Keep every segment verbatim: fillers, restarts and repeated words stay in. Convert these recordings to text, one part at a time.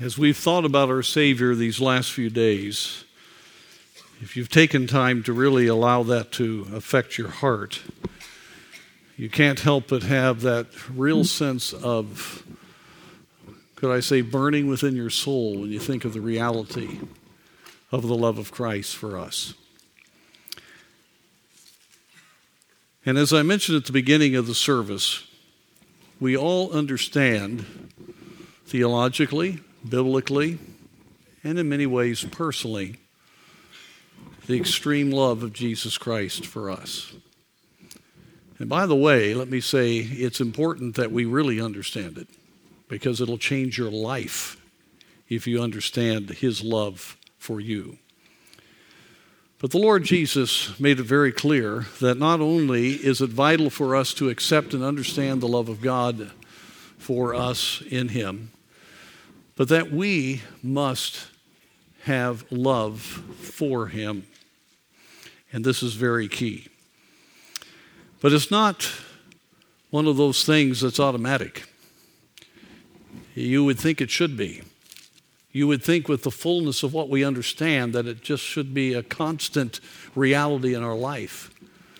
As we've thought about our Savior these last few days, if you've taken time to really allow that to affect your heart, you can't help but have that real sense of, could I say, burning within your soul when you think of the reality of the love of Christ for us. And as I mentioned at the beginning of the service, we all understand theologically, biblically, and in many ways personally, the extreme love of Jesus Christ for us. And by the way, let me say it's important that we really understand it, because it'll change your life if you understand his love for you. But the Lord Jesus made it very clear that not only is it vital for us to accept and understand the love of God for us in him, but that we must have love for him. And this is very key. But it's not one of those things that's automatic. You would think it should be. You would think with the fullness of what we understand that it just should be a constant reality in our life.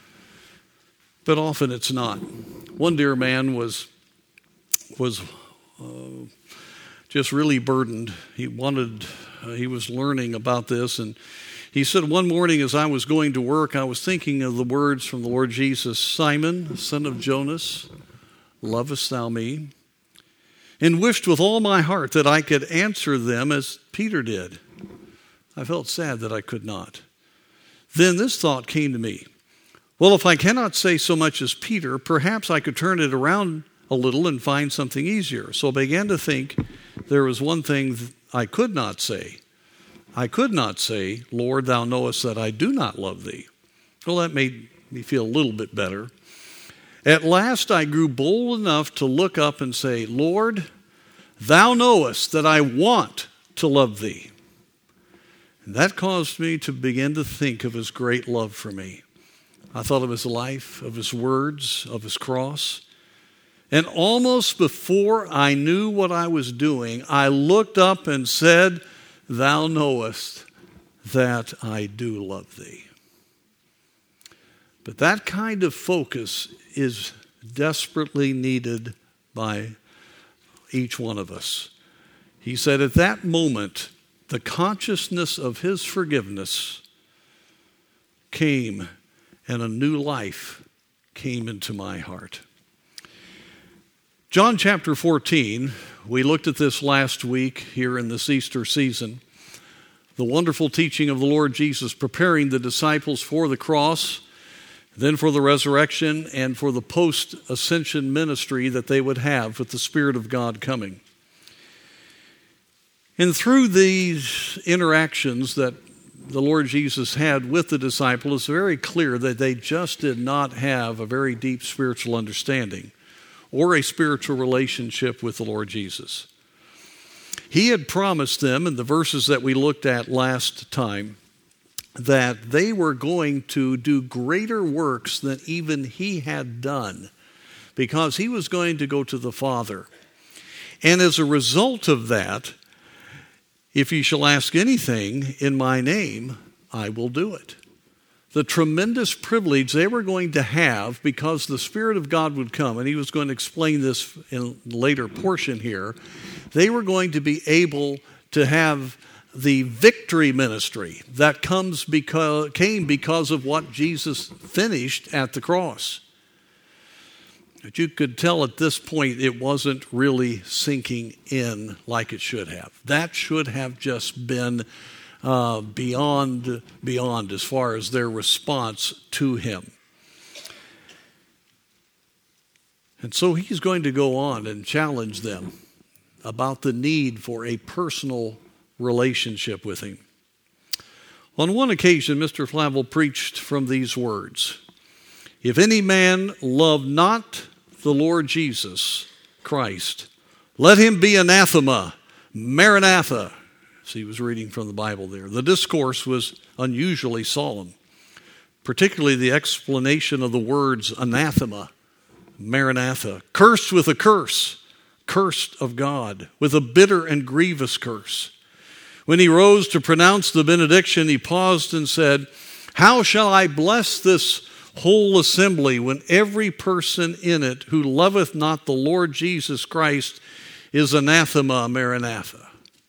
But often it's not. One dear man was, was uh, just really burdened. He wanted, uh, he was learning about this, and he said, one morning as I was going to work, I was thinking of the words from the Lord Jesus, Simon, son of Jonas, lovest thou me? And wished with all my heart that I could answer them as Peter did. I felt sad that I could not. Then this thought came to me. Well, if I cannot say so much as Peter, perhaps I could turn it around a little and find something easier. So I began to think there was one thing I could not say. I could not say, Lord, thou knowest that I do not love thee. Well, that made me feel a little bit better. At last I grew bold enough to look up and say, Lord, thou knowest that I want to love thee. And that caused me to begin to think of his great love for me. I thought of his life, of his words, of his cross. And almost before I knew what I was doing, I looked up and said, thou knowest that I do love thee. But that kind of focus is desperately needed by each one of us. He said at that moment, the consciousness of his forgiveness came and a new life came into my heart. John chapter fourteen, we looked at this last week here in this Easter season. The wonderful teaching of the Lord Jesus preparing the disciples for the cross, then for the resurrection, and for the post-ascension ministry that they would have with the Spirit of God coming. And through these interactions that the Lord Jesus had with the disciples, it's very clear that they just did not have a very deep spiritual understanding or a spiritual relationship with the Lord Jesus. He had promised them in the verses that we looked at last time that they were going to do greater works than even he had done because he was going to go to the Father. And as a result of that, if ye shall ask anything in my name, I will do it. The tremendous privilege they were going to have because the Spirit of God would come, and he was going to explain this in a later portion here, they were going to be able to have the victory ministry that comes because, came because of what Jesus finished at the cross. But you could tell at this point it wasn't really sinking in like it should have. That should have just been uh, beyond, beyond as far as their response to him. And so he's going to go on and challenge them about the need for a personal relationship with him. On one occasion, Mister Flavel preached from these words, if any man love not the Lord Jesus Christ, let him be anathema, Maranatha. So he was reading from the Bible there. The discourse was unusually solemn, particularly the explanation of the words anathema, Maranatha, cursed with a curse, cursed of God with a bitter and grievous curse. When he rose to pronounce the benediction, he paused and said, "How shall I bless this whole assembly when every person in it who loveth not the Lord Jesus Christ is anathema maranatha?"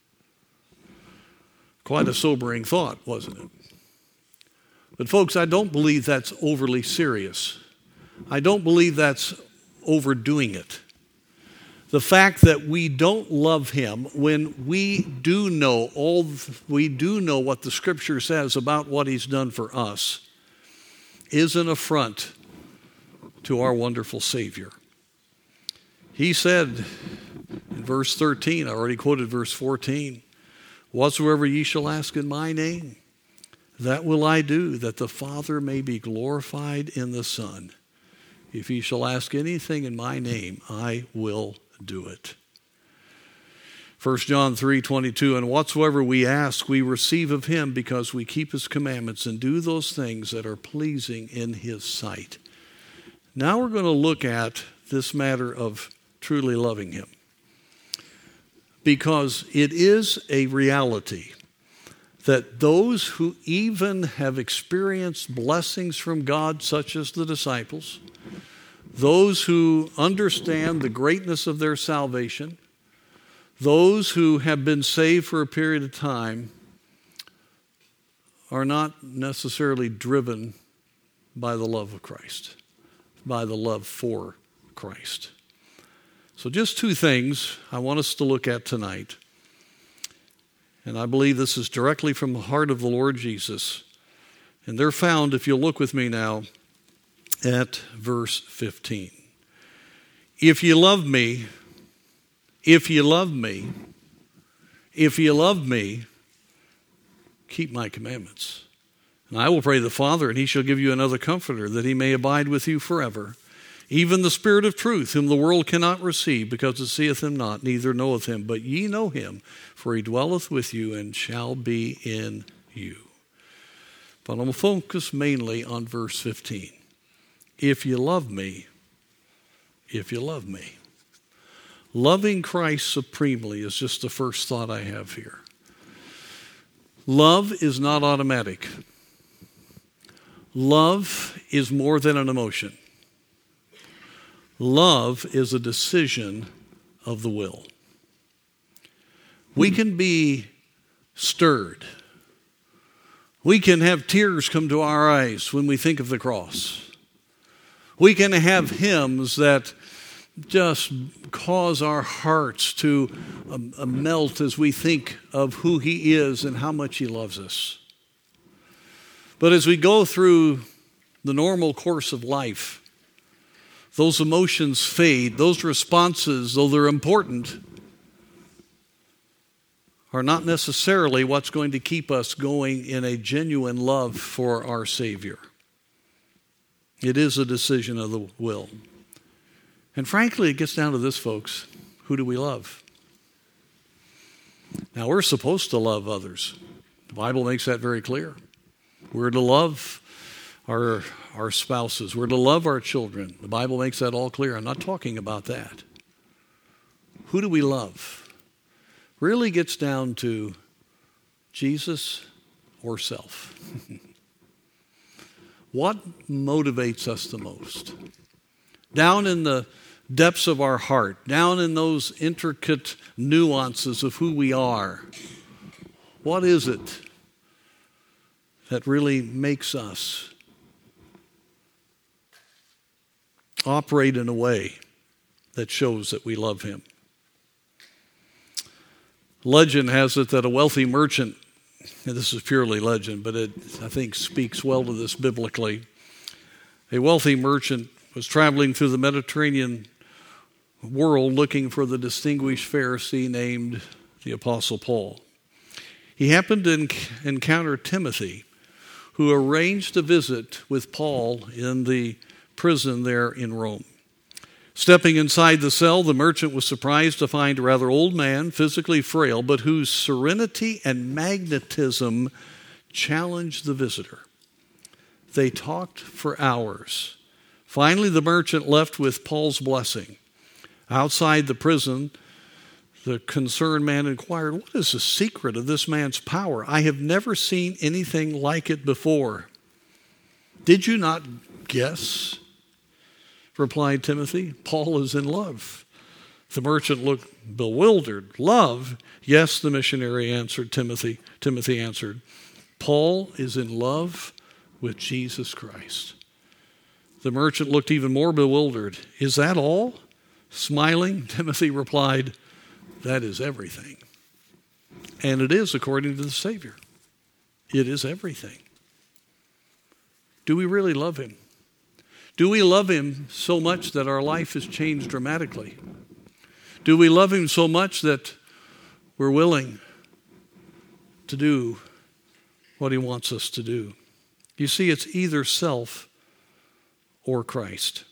Quite a sobering thought, wasn't it? But folks, I don't believe that's overly serious. I don't believe that's overdoing it. The fact that we don't love him when we do know all we do know what the Scripture says about what he's done for us is an affront to our wonderful Savior. He said in verse thirteen, I already quoted verse fourteen, "Whatsoever ye shall ask in my name, that will I do, that the Father may be glorified in the Son. If ye shall ask anything in my name, I will do it." First John three twenty-two, "And whatsoever we ask, we receive of him, because we keep his commandments and do those things that are pleasing in his sight." Now we're going to look at this matter of truly loving him, because it is a reality that those who even have experienced blessings from God, such as the disciples, those who understand the greatness of their salvation, those who have been saved for a period of time, are not necessarily driven by the love of Christ, by the love for Christ. So just two things I want us to look at tonight. And I believe this is directly from the heart of the Lord Jesus. And they're found, if you'll look with me now, at verse fifteen. If you love me, if you love me, if you love me, keep my commandments. And I will pray the Father, and he shall give you another comforter, that he may abide with you forever. Even the Spirit of truth, whom the world cannot receive, because it seeth him not, neither knoweth him. But ye know him, for he dwelleth with you and shall be in you. But I'm going to focus mainly on verse fifteen. If you love me, if you love me. Loving Christ supremely is just the first thought I have here. Love is not automatic. Love is more than an emotion. Love is a decision of the will. We can be stirred. We can have tears come to our eyes when we think of the cross. We can have hymns that just cause our hearts to um, uh, melt as we think of who he is and how much he loves us. But as we go through the normal course of life, those emotions fade. Those responses, though they're important, are not necessarily what's going to keep us going in a genuine love for our Savior. It is a decision of the will. And frankly, it gets down to this, folks. Who do we love? Now, we're supposed to love others. The Bible makes that very clear. We're to love our, our spouses. We're to love our children. The Bible makes that all clear. I'm not talking about that. Who do we love? Really gets down to Jesus or self. What motivates us the most? Down in the depths of our heart, down in those intricate nuances of who we are, what is it that really makes us operate in a way that shows that we love him? Legend has it that a wealthy merchant, and this is purely legend, but it, I think, speaks well to this biblically. A wealthy merchant was traveling through the Mediterranean world looking for the distinguished Pharisee named the Apostle Paul. He happened to enc- encounter Timothy, who arranged a visit with Paul in the prison there in Rome. Stepping inside the cell, the merchant was surprised to find a rather old man, physically frail, but whose serenity and magnetism challenged the visitor. They talked for hours. Finally, the merchant left with Paul's blessing. Outside the prison, the concerned man inquired, "What is the secret of this man's power? I have never seen anything like it before." "Did you not guess?" replied Timothy. "Paul is in love." The merchant looked bewildered. "Love?" "Yes," the missionary answered. Timothy, Timothy answered. "Paul is in love with Jesus Christ." The merchant looked even more bewildered. "Is that all?" Smiling, Timothy replied, "That is everything." And it is according to the Savior. It is everything. Do we really love him? Do we love him so much that our life has changed dramatically? Do we love him so much that we're willing to do what he wants us to do? You see, it's either self or Christ.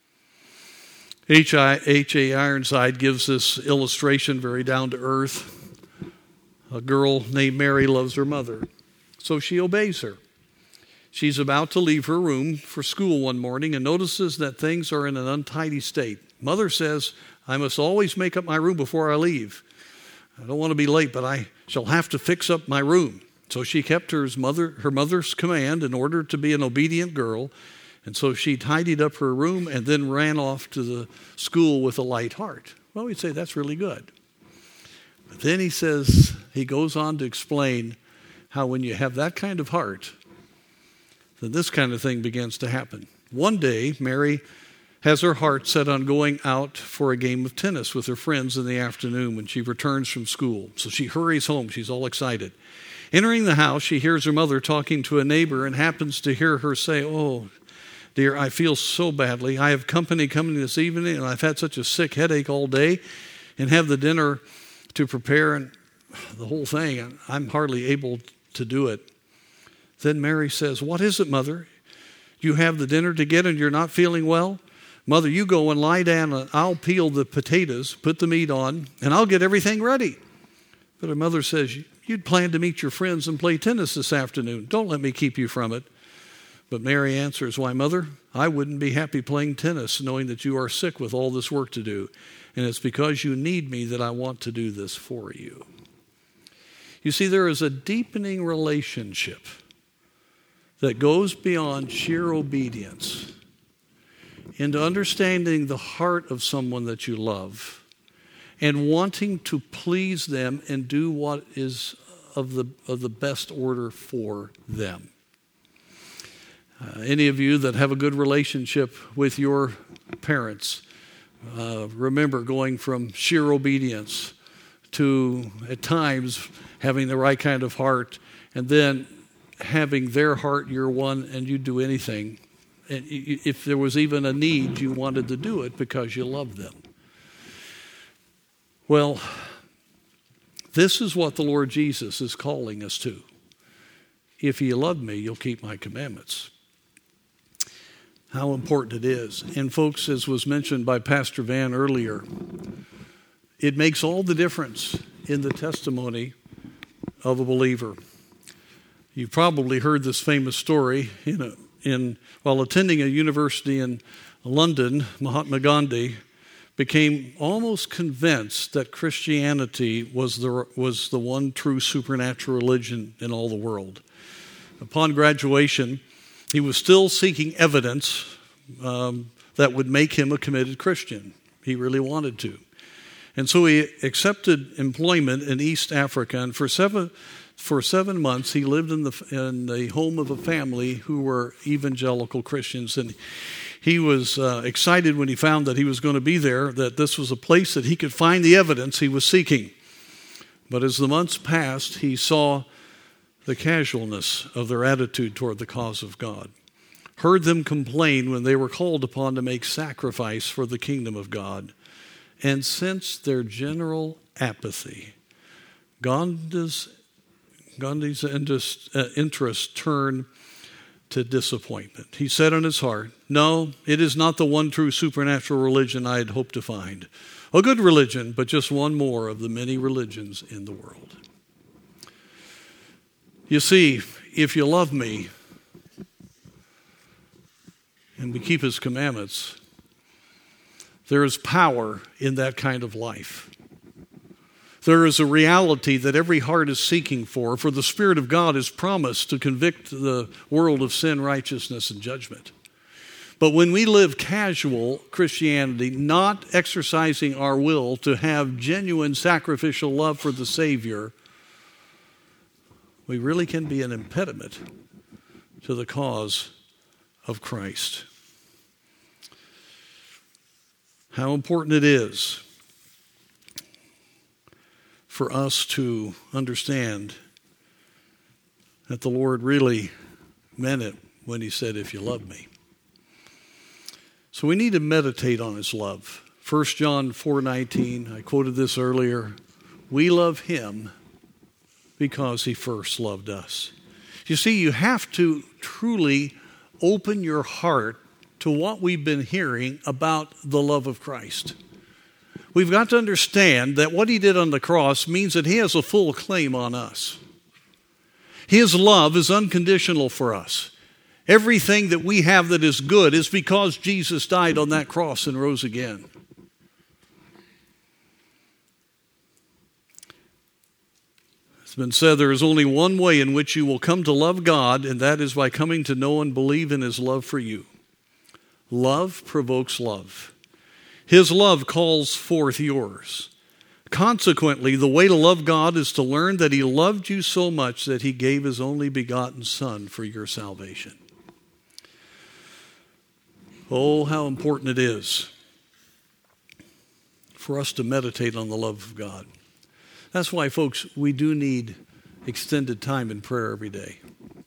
H A Ironside gives this illustration very down to earth. A girl named Mary loves her mother, so she obeys her. She's about to leave her room for school one morning and notices that things are in an untidy state. Mother says, "I must always make up my room before I leave. I don't want to be late, but I shall have to fix up my room." So she kept her mother, her mother's command in order to be an obedient girl. And so she tidied up her room and then ran off to the school with a light heart. Well, we'd say that's really good. But then he says, he goes on to explain how when you have that kind of heart, then this kind of thing begins to happen. One day, Mary has her heart set on going out for a game of tennis with her friends in the afternoon when she returns from school. So she hurries home. She's all excited. Entering the house, she hears her mother talking to a neighbor and happens to hear her say, "Oh, dear, I feel so badly. I have company coming this evening, and I've had such a sick headache all day and have the dinner to prepare and the whole thing. And I'm hardly able to do it." Then Mary says, "What is it, Mother? You have the dinner to get and you're not feeling well? Mother, you go and lie down and I'll peel the potatoes, put the meat on, and I'll get everything ready." But her mother says, "You'd planned to meet your friends and play tennis this afternoon. Don't let me keep you from it." But Mary answers, "Why, Mother, I wouldn't be happy playing tennis knowing that you are sick with all this work to do. And it's because you need me that I want to do this for you." You see, there is a deepening relationship that goes beyond sheer obedience into understanding the heart of someone that you love and wanting to please them and do what is of the, of the best order for them. Uh, any of you that have a good relationship with your parents, uh, remember going from sheer obedience to, at times, having the right kind of heart, and then having their heart your one, and you'd do anything. And if there was even a need, you wanted to do it because you loved them. Well, this is what the Lord Jesus is calling us to. If you love me, you'll keep my commandments. How important it is. And folks, as was mentioned by Pastor Van earlier, it makes all the difference in the testimony of a believer. You've probably heard this famous story in, a, in while attending a university in London. Mahatma Gandhi became almost convinced that Christianity was the was the one true supernatural religion in all the world. Upon graduation, he was still seeking evidence um, that would make him a committed Christian. He really wanted to. And so he accepted employment in East Africa, and for seven For seven months, he lived in the in the home of a family who were evangelical Christians. And he was uh, excited when he found that he was going to be there, that this was a place that he could find the evidence he was seeking. But as the months passed, he saw the casualness of their attitude toward the cause of God, heard them complain when they were called upon to make sacrifice for the kingdom of God, and sensed their general apathy. Gandhi's Gandhi's interest, uh, interest turned to disappointment. He said in his heart, "No, it is not the one true supernatural religion I had hoped to find. A good religion, but just one more of the many religions in the world." You see, if you love me and we keep his commandments, There is power in that kind of life. There is a reality that every heart is seeking for, for the Spirit of God is promised to convict the world of sin, righteousness, and judgment. But when we live casual Christianity, not exercising our will to have genuine sacrificial love for the Savior, we really can be an impediment to the cause of Christ. How important it is for us to understand that the Lord really meant it when he said, if you love me. So we need to meditate on his love. First John four nineteen, I quoted this earlier. We love him because he first loved us. You see, you have to truly open your heart to what we've been hearing about the love of Christ. We've got to understand that what he did on the cross means that he has a full claim on us. His love is unconditional for us. Everything that we have that is good is because Jesus died on that cross and rose again. It's been said there is only one way in which you will come to love God, and that is by coming to know and believe in his love for you. Love provokes love. His love calls forth yours. Consequently, the way to love God is to learn that he loved you so much that he gave his only begotten Son for your salvation. Oh, how important it is for us to meditate on the love of God. That's why, folks, we do need extended time in prayer every day.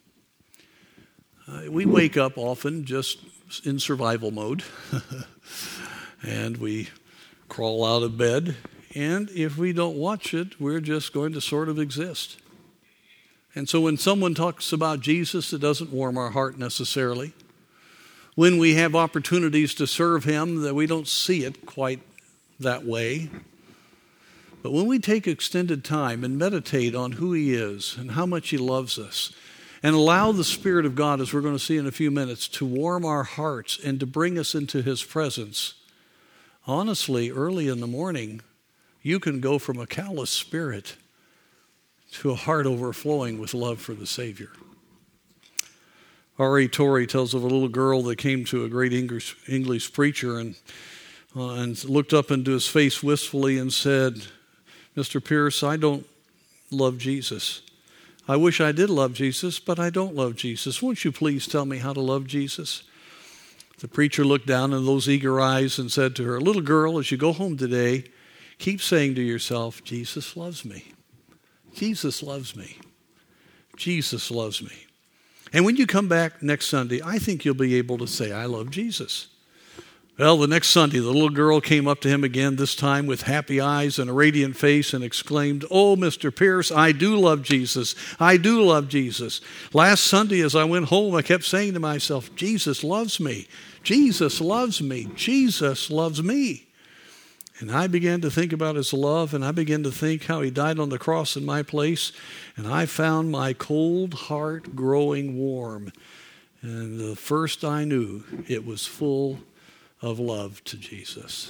Uh, we wake up often just in survival mode, and we crawl out of bed, and if we don't watch it, we're just going to sort of exist. And so when someone talks about Jesus, it doesn't warm our heart necessarily. When we have opportunities to serve him, that we don't see it quite that way. But when we take extended time and meditate on who he is and how much he loves us, and allow the Spirit of God, as we're going to see in a few minutes, to warm our hearts and to bring us into his presence, honestly, early in the morning, you can go from a callous spirit to a heart overflowing with love for the Savior. R A Torrey tells of a little girl that came to a great English, English preacher and, uh, and looked up into his face wistfully and said, Mister Pierce, I don't love Jesus. I wish I did love Jesus, but I don't love Jesus. Won't you please tell me how to love Jesus? The preacher looked down in those eager eyes and said to her, little girl, as you go home today, keep saying to yourself, Jesus loves me. Jesus loves me. Jesus loves me. And when you come back next Sunday, I think you'll be able to say, I love Jesus. Well, the next Sunday, the little girl came up to him again, this time with happy eyes and a radiant face, and exclaimed, oh, Mister Pierce, I do love Jesus. I do love Jesus. Last Sunday, as I went home, I kept saying to myself, Jesus loves me. Jesus loves me. Jesus loves me. And I began to think about his love, and I began to think how he died on the cross in my place, and I found my cold heart growing warm. And the first I knew, it was full of love to Jesus.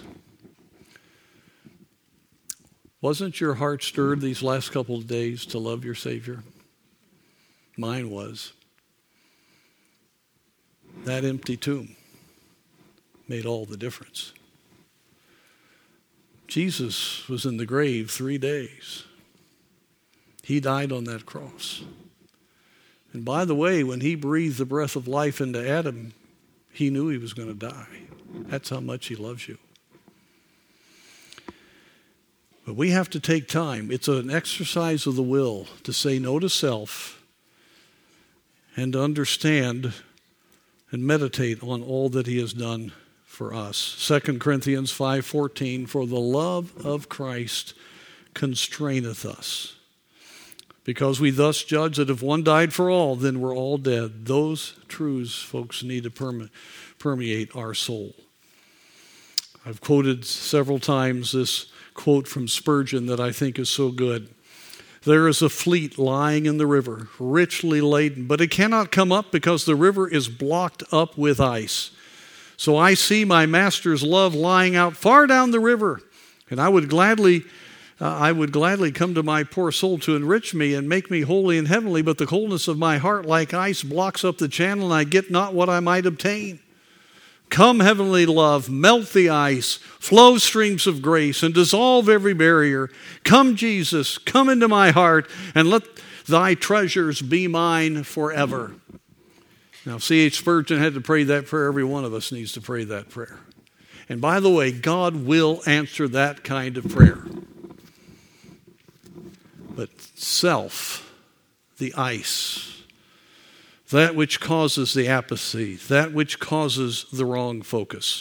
Wasn't your heart stirred these last couple of days to love your Savior? Mine was. That empty tomb made all the difference. Jesus was in the grave three days. He died on that cross. And by the way, when he breathed the breath of life into Adam, he knew he was going to die. That's how much he loves you. But we have to take time. It's an exercise of the will to say no to self and to understand and meditate on all that he has done for us. Second Corinthians five fourteen, for the love of Christ constraineth us, because we thus judge that if one died for all, then we're all dead. Those truths, folks, need to perme- permeate our soul. I've quoted several times this quote from Spurgeon that I think is so good. There is a fleet lying in the river, richly laden, but it cannot come up because the river is blocked up with ice. So I see my master's love lying out far down the river, and I would gladly uh, I would gladly come to my poor soul to enrich me and make me holy and heavenly, but the coldness of my heart like ice blocks up the channel, and I get not what I might obtain. Come, heavenly love, melt the ice, flow streams of grace, and dissolve every barrier. Come, Jesus, come into my heart, and let thy treasures be mine forever. Now, C H Spurgeon had to pray that prayer. Every one of us needs to pray that prayer. And by the way, God will answer that kind of prayer. But self, the ice, that which causes the apathy, that which causes the wrong focus.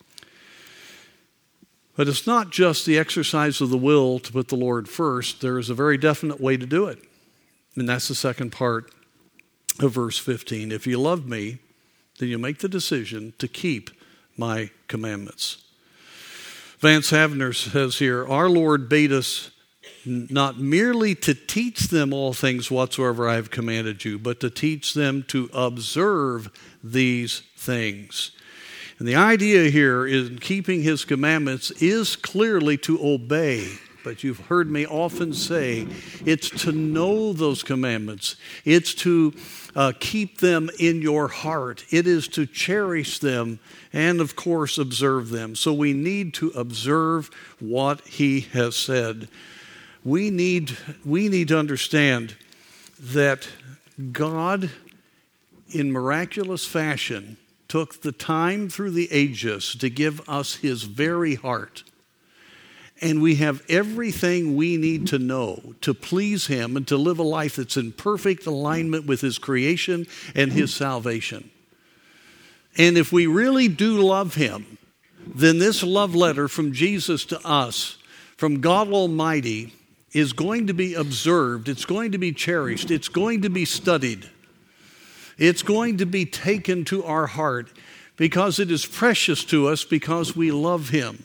But it's not just the exercise of the will to put the Lord first. There is a very definite way to do it. And that's the second part of verse fifteen. If you love me, then you make the decision to keep my commandments. Vance Havner says here, our Lord bade us not merely to teach them all things whatsoever I have commanded you, but to teach them to observe these things. And the idea here in keeping his commandments is clearly to obey. But you've heard me often say it's to know those commandments. It's to uh, keep them in your heart. It is to cherish them and, of course, observe them. So we need to observe what he has said. We need, we need to understand that God, in miraculous fashion, took the time through the ages to give us his very heart. And we have everything we need to know to please him and to live a life that's in perfect alignment with his creation and his salvation. And if we really do love him, then this love letter from Jesus to us, from God Almighty, is going to be observed. It's going to be cherished. It's going to be studied. It's going to be taken to our heart because it is precious to us because we love him.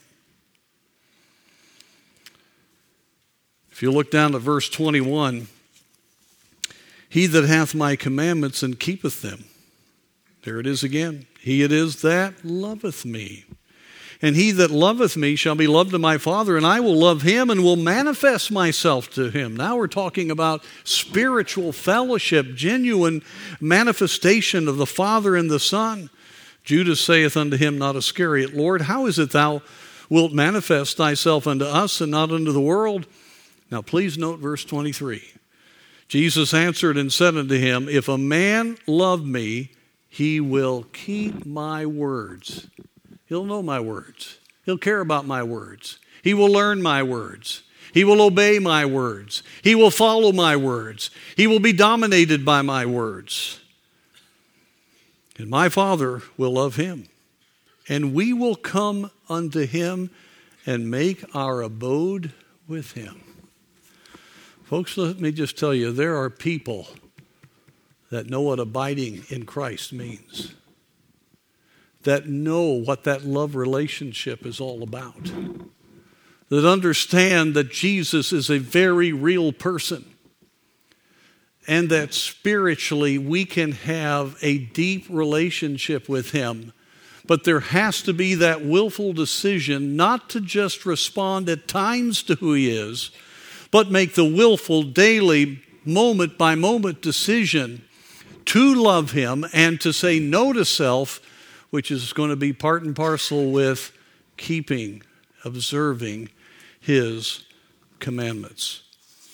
If you look down to verse twenty-one, he that hath my commandments and keepeth them. There it is again. He it is that loveth me. And he that loveth me shall be loved of my Father, and I will love him and will manifest myself to him. Now we're talking about spiritual fellowship, genuine manifestation of the Father and the Son. Judas saith unto him, not Iscariot, Lord, how is it thou wilt manifest thyself unto us and not unto the world? Now please note verse twenty-three. Jesus answered and said unto him, if a man love me, he will keep my words. He'll know my words. He'll care about my words. He will learn my words. He will obey my words. He will follow my words. He will be dominated by my words. And my Father will love him. And we will come unto him and make our abode with him. Folks, let me just tell you, there are people that know what abiding in Christ means, that know what that love relationship is all about, that understand that Jesus is a very real person, and that spiritually we can have a deep relationship with him. But there has to be that willful decision not to just respond at times to who he is, but make the willful, daily, moment-by-moment decision to love him and to say no to self, which is going to be part and parcel with keeping, observing his commandments.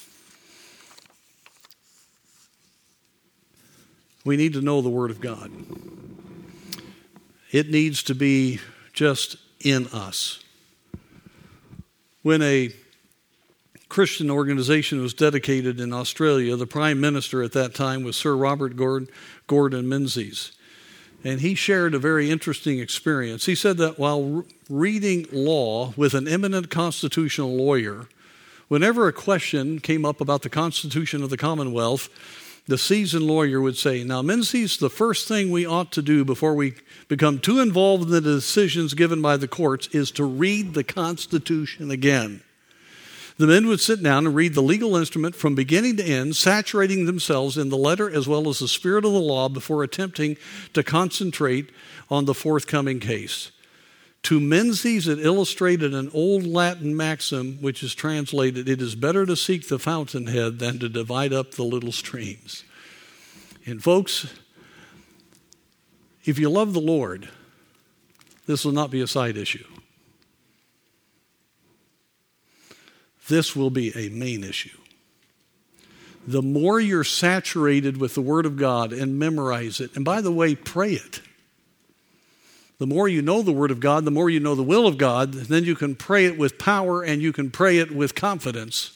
We need to know the Word of God. It needs to be just in us. When a Christian organization was dedicated in Australia, the Prime Minister at that time was Sir Robert Gordon, Gordon Menzies. And he shared a very interesting experience. He said that while reading law with an eminent constitutional lawyer, whenever a question came up about the Constitution of the Commonwealth, the seasoned lawyer would say, now, Menzies, the first thing we ought to do before we become too involved in the decisions given by the courts is to read the Constitution again. The men would sit down and read the legal instrument from beginning to end, saturating themselves in the letter as well as the spirit of the law before attempting to concentrate on the forthcoming case. To Menzies, it illustrated an old Latin maxim which is translated, "It is better to seek the fountainhead than to divide up the little streams." And folks, if you love the Lord, this will not be a side issue. This will be a main issue. The more you're saturated with the Word of God and memorize it, and by the way, pray it. The more you know the Word of God, the more you know the will of God, then you can pray it with power and you can pray it with confidence.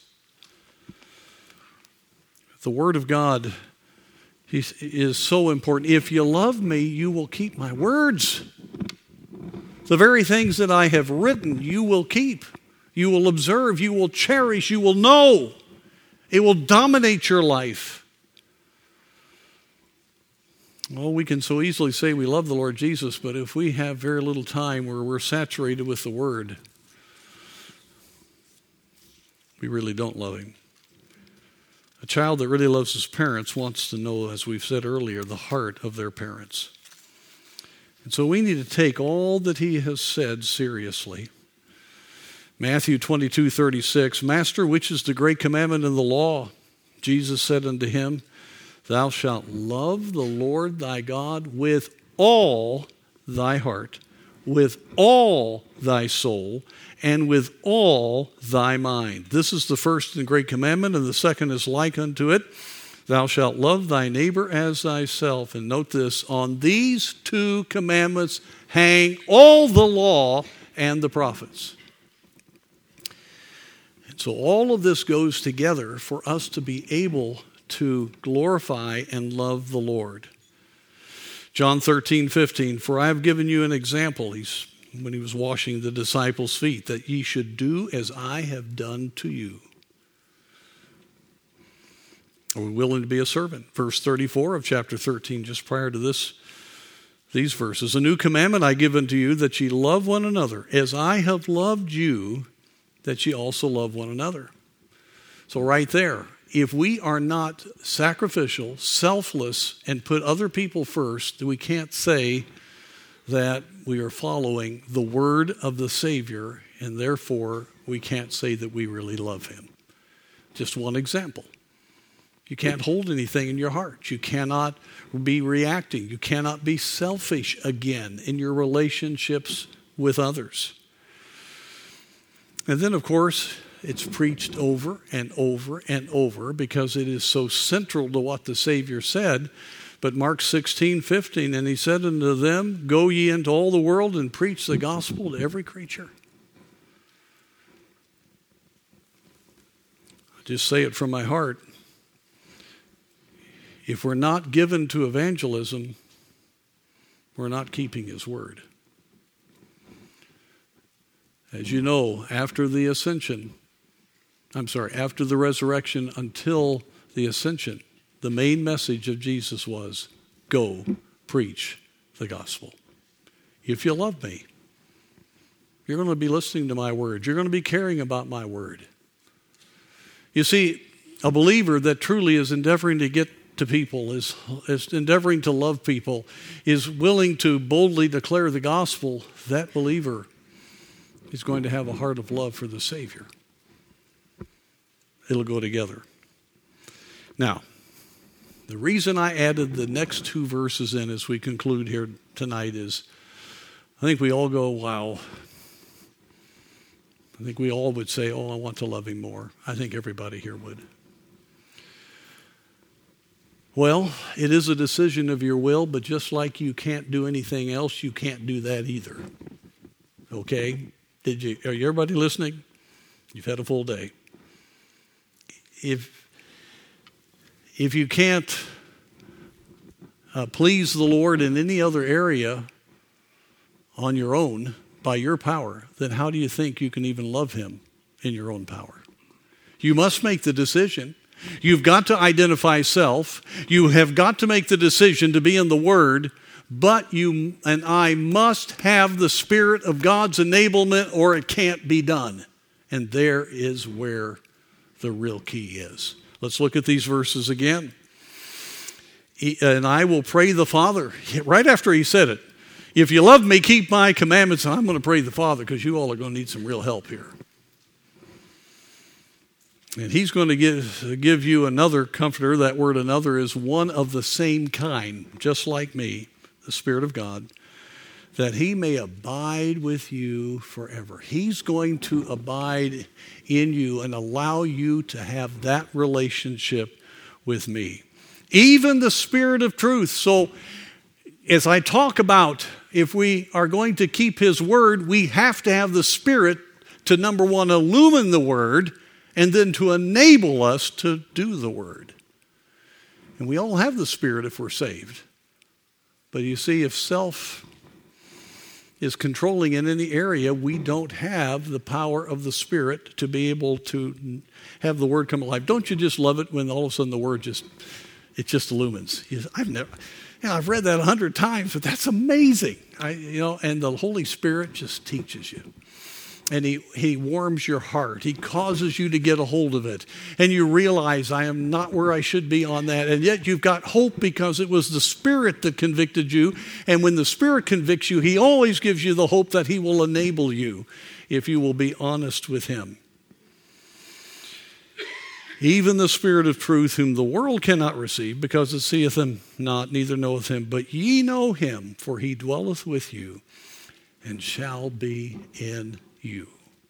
The Word of God is so important. If you love me, you will keep my words. The very things that I have written, you will keep. You will observe, you will cherish, you will know. It will dominate your life. Well, we can so easily say we love the Lord Jesus, but if we have very little time where we're saturated with the Word, we really don't love Him. A child that really loves his parents wants to know, as we've said earlier, the heart of their parents. And so we need to take all that He has said seriously. Matthew twenty-two thirty-six, "Master, which is the great commandment in the law?" Jesus said unto him, "Thou shalt love the Lord thy God with all thy heart, with all thy soul, and with all thy mind. This is the first and great commandment, and the second is like unto it. Thou shalt love thy neighbor as thyself." And note this, "On these two commandments hang all the law and the prophets." So all of this goes together for us to be able to glorify and love the Lord. John thirteen fifteen, "For I have given you an example," he's, when he was washing the disciples' feet, "that ye should do as I have done to you." Are we willing to be a servant? Verse thirty-four of chapter thirteen, just prior to this, these verses. "A new commandment I give unto you, that ye love one another, as I have loved you, that ye also love one another." So right there, if we are not sacrificial, selfless, and put other people first, then we can't say that we are following the word of the Savior, and therefore we can't say that we really love Him. Just one example. You can't hold anything in your heart. You cannot be reacting. You cannot be selfish again in your relationships with others. And then, of course, it's preached over and over and over because it is so central to what the Savior said. But Mark sixteen fifteen, "And He said unto them, Go ye into all the world and preach the gospel to every creature." I just say it from my heart. If we're not given to evangelism, we're not keeping His word. As you know, after the ascension, I'm sorry, after the resurrection until the ascension, the main message of Jesus was, go preach the gospel. If you love me, you're going to be listening to my word. You're going to be caring about my word. You see, a believer that truly is endeavoring to get to people, is, is endeavoring to love people, is willing to boldly declare the gospel, that believer is going to have a heart of love for the Savior. It'll go together. Now, the reason I added the next two verses in as we conclude here tonight is I think we all go, wow. I think we all would say, oh, I want to love Him more. I think everybody here would. Well, it is a decision of your will, but just like you can't do anything else, you can't do that either. Okay? Did you? Are you everybody listening? You've had a full day. If if you can't uh, please the Lord in any other area on your own by your power, then how do you think you can even love Him in your own power? You must make the decision. You've got to identify self. You have got to make the decision to be in the Word. But you and I must have the Spirit of God's enablement or it can't be done. And there is where the real key is. Let's look at these verses again. And I will pray the Father. Right after he said it, if you love me, keep my commandments. And I'm going to pray the Father because you all are going to need some real help here. And he's going to give, give you another comforter. That word another is one of the same kind, just like me, the Spirit of God, that he may abide with you forever. He's going to abide in you and allow you to have that relationship with me. Even the Spirit of truth. So as I talk about, if we are going to keep his word, we have to have the Spirit to, number one, illumine the word, and then to enable us to do the word. And we all have the Spirit if we're saved. But you see, if self is controlling in any area, we don't have the power of the Spirit to be able to have the word come alive. Don't you just love it when all of a sudden the word just, it just illumines? You say, I've never, you know, I've read that a hundred times, but that's amazing. I, you know, and the Holy Spirit just teaches you. And he, he warms your heart. He causes you to get a hold of it. And you realize, I am not where I should be on that. And yet you've got hope because it was the Spirit that convicted you. And when the Spirit convicts you, he always gives you the hope that he will enable you if you will be honest with him. Even the Spirit of truth, whom the world cannot receive, because it seeth him not, neither knoweth him. But ye know him, for he dwelleth with you, and shall be in you.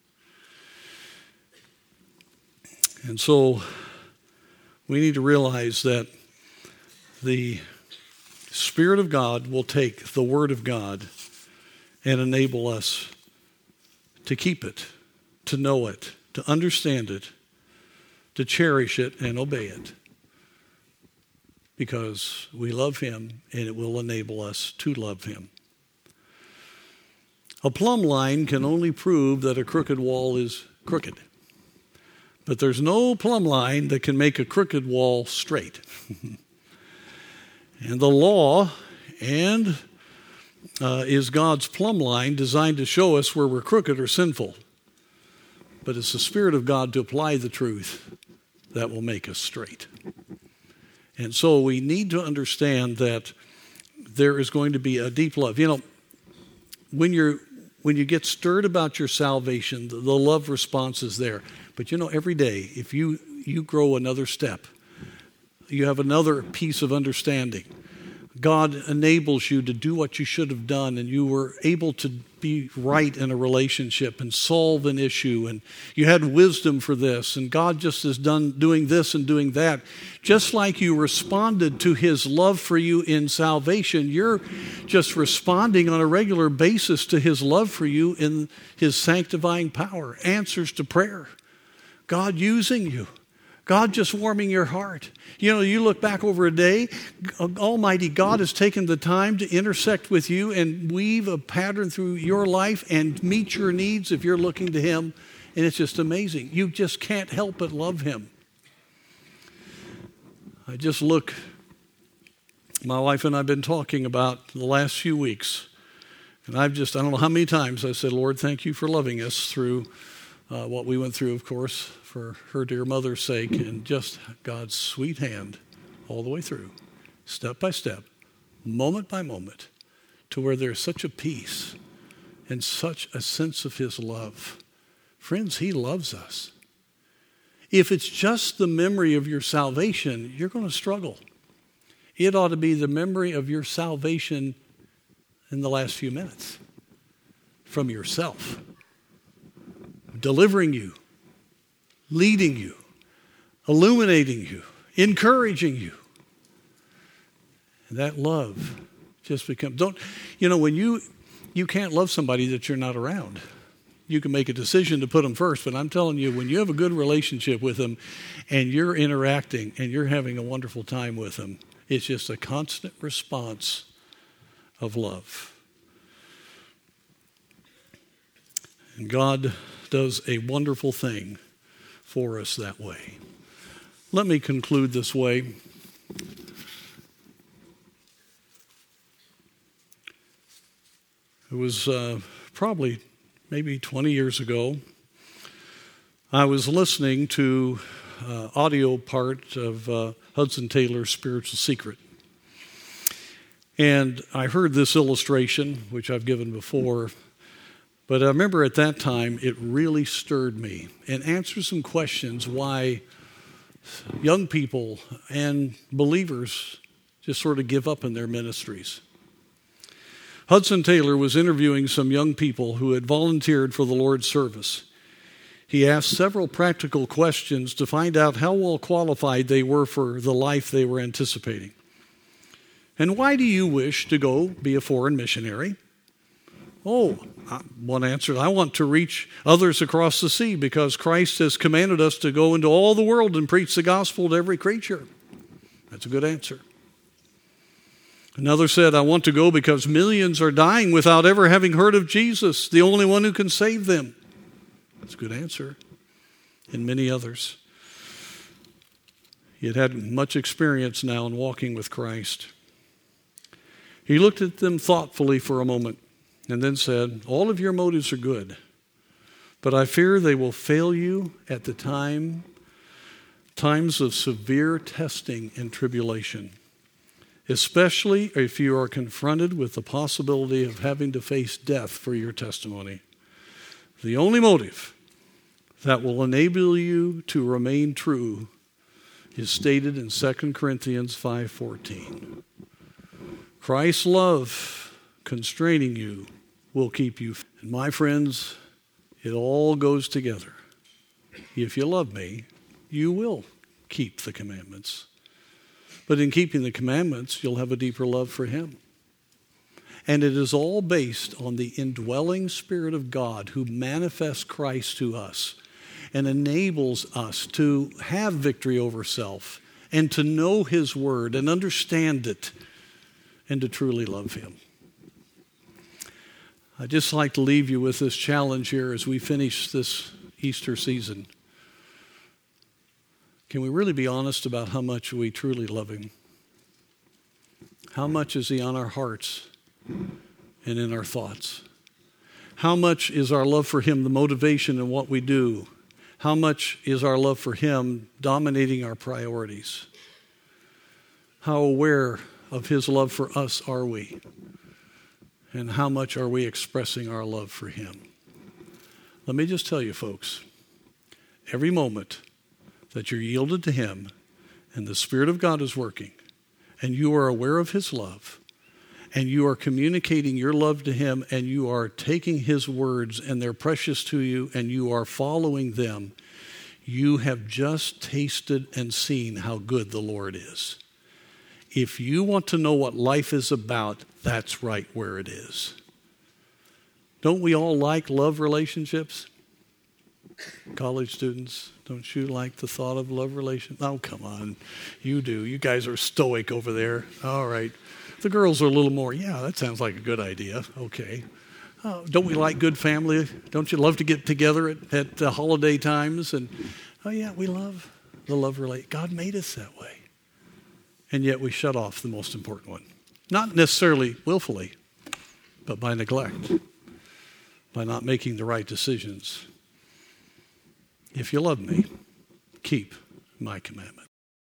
And so we need to realize that the Spirit of God will take the Word of God and enable us to keep it, to know it, to understand it, to cherish it and obey it. Because we love him and it will enable us to love him. A plumb line can only prove that a crooked wall is crooked. But there's no plumb line that can make a crooked wall straight. And the law and uh, is God's plumb line designed to show us where we're crooked or sinful. But it's the Spirit of God to apply the truth that will make us straight. And so we need to understand that there is going to be a deep love. You know, when you're when you get stirred about your salvation, the, the love response is there. But you know, every day, if you, you grow another step, you have another piece of understanding. God enables you to do what you should have done, and you were able to be right in a relationship and solve an issue, and you had wisdom for this, and God just is done doing this and doing that. Just like you responded to his love for you in salvation, you're just responding on a regular basis to his love for you in his sanctifying power, answers to prayer, God using you. God just warming your heart. You know, you look back over a day, Almighty God has taken the time to intersect with you and weave a pattern through your life and meet your needs if you're looking to him. And it's just amazing. You just can't help but love him. I just look, my wife and I have been talking about the last few weeks. And I've just, I don't know how many times I said, Lord, thank you for loving us through uh, what we went through, of course, for her dear mother's sake, and just God's sweet hand all the way through, step by step, moment by moment, to where there's such a peace and such a sense of his love. Friends, he loves us. If it's just the memory of your salvation, you're going to struggle. It ought to be the memory of your salvation in the last few minutes from yourself, delivering you, leading you, illuminating you, encouraging you. And that love just becomes, don't, you know, when you, you can't love somebody that you're not around. You can make a decision to put them first, but I'm telling you, when you have a good relationship with them and you're interacting and you're having a wonderful time with them, it's just a constant response of love. And God does a wonderful thing for us that way. Let me conclude this way. It was uh, probably maybe twenty years ago. I was listening to uh, audio part of uh, Hudson Taylor's Spiritual Secret. And I heard this illustration, which I've given before, but I remember at that time it really stirred me and answered some questions why young people and believers just sort of give up in their ministries. Hudson Taylor was interviewing some young people who had volunteered for the Lord's service. He asked several practical questions to find out how well qualified they were for the life they were anticipating. And why do you wish to go be a foreign missionary? Oh, one answered, I want to reach others across the sea because Christ has commanded us to go into all the world and preach the gospel to every creature. That's a good answer. Another said, I want to go because millions are dying without ever having heard of Jesus, the only one who can save them. That's a good answer. And many others. He had had much experience now in walking with Christ. He looked at them thoughtfully for a moment and then said, all of your motives are good, but I fear they will fail you at the time, times of severe testing and tribulation, especially if you are confronted with the possibility of having to face death for your testimony. The only motive that will enable you to remain true is stated in Second Corinthians five fourteen. Christ's love constraining you will keep you. And my friends, it all goes together. If you love me, you will keep the commandments. But in keeping the commandments, you'll have a deeper love for him. And it is all based on the indwelling Spirit of God who manifests Christ to us and enables us to have victory over self and to know his word and understand it and to truly love him. I'd just like to leave you with this challenge here as we finish this Easter season. Can we really be honest about how much we truly love him? How much is he on our hearts and in our thoughts? How much is our love for him the motivation in what we do? How much is our love for him dominating our priorities? How aware of his love for us are we? And how much are we expressing our love for him? Let me just tell you, folks, every moment that you're yielded to him and the Spirit of God is working and you are aware of his love and you are communicating your love to him and you are taking his words and they're precious to you and you are following them, you have just tasted and seen how good the Lord is. If you want to know what life is about, that's right where it is. Don't we all like love relationships? College students, don't you like the thought of love relationships? Oh, come on. You do. You guys are stoic over there. All right. The girls are a little more, yeah, that sounds like a good idea. Okay. Oh, don't we like good family? Don't you love to get together at, at uh, holiday times? And, oh, yeah, we love the love relate. God made us that way. And yet we shut off the most important one. Not necessarily willfully, but by neglect, by not making the right decisions. If you love me, keep my commandments.